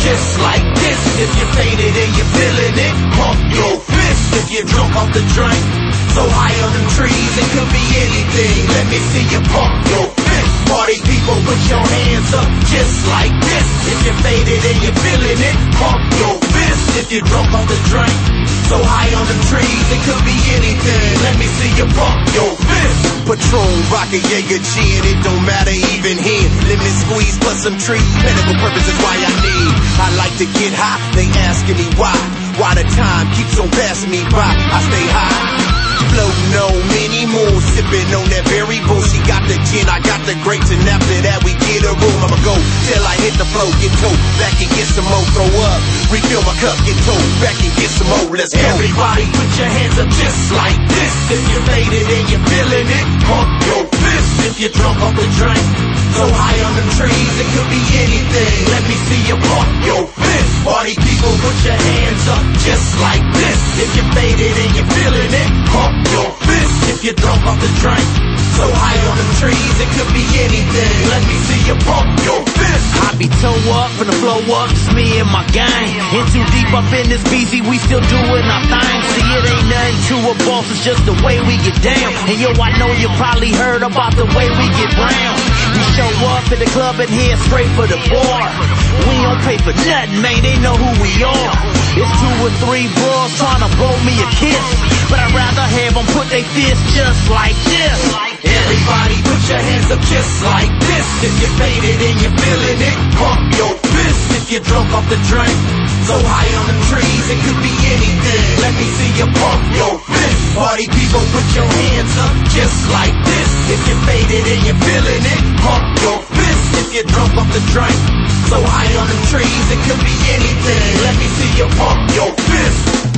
just like this. If you're faded and you're feeling it, pump your fist. If you're drunk off the drink, so high on them trees, it could be anything. Let me see you pump your fist. Party people, put your hands up just like this. If you're faded and you're feeling it, pump your fist. If you're drunk off the drink, so high on them trees, it could be anything. Let me see you pump your fist. Patron, rocket, Jaeger, gin, it don't matter even here. Lemon squeeze plus some trees, medical purpose is why I need. I like to get high, they asking me why. Why the time keeps on passing me by, I stay high. Floating on many moons, sipping on that berry bull. She got the gin, I got the grapes, and after that we get a room. I'ma go till I hit the floor, get towed back and get some more. Throw up, refill my cup, get towed back and get some more. Let's go. Everybody put your hands up just like this. If you're faded and you're feeling it, pump your fist. If you're drunk off the drink, so high on them trees, it could be anything. Let me see you pump your fist. Party people, put your hands up just like this. If you're faded and you're feeling it, pump your fist. If you're drunk off the drink, so high on them trees, it could be anything. Let me see you pump your fist. I be toe up and the flow up, just me and my gang. In too deep up in this BZ, we still doing our thing. See, it ain't nothing to a boss, it's just the way we get down. And yo, I know you probably heard about the way we get round. We show up at the club and head straight for the bar. We don't pay for nothing, man, they know who we are. It's 2 or 3 bros trying to blow me a kiss, but I'd rather have them put their fists just like this. Everybody put your hands up just like this. If you're faded and you're feeling it, pump your fist. If you're drunk off the drink, so high on them trees, it could be anything. Let me see you pump your fist. Party people, put your hands up just like this. If you're faded and you're feeling it, pump your fist. If you're drunk off the drink, so high on them trees, it could be anything. Let me see you pump your fist.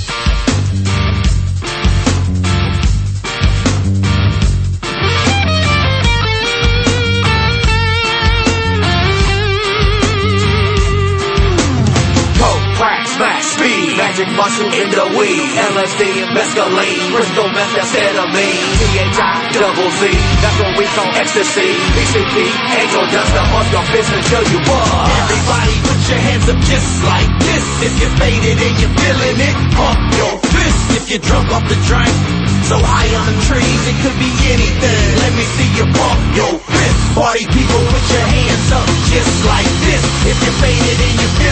Speed, magic muscle in the weed, LSD and mescaline, crystal methamphetamine, THI-double-Z, that's what we call ecstasy, PCP, angel dust up off your fist until you bust. Everybody put your hands up just like this. If you're faded and you're feeling it, pump your fist. If you're drunk off the drink, so high on them trees, it could be anything. Let me see you pump your fist. Party people, put your hands up just like this. If you're faded and you're feeling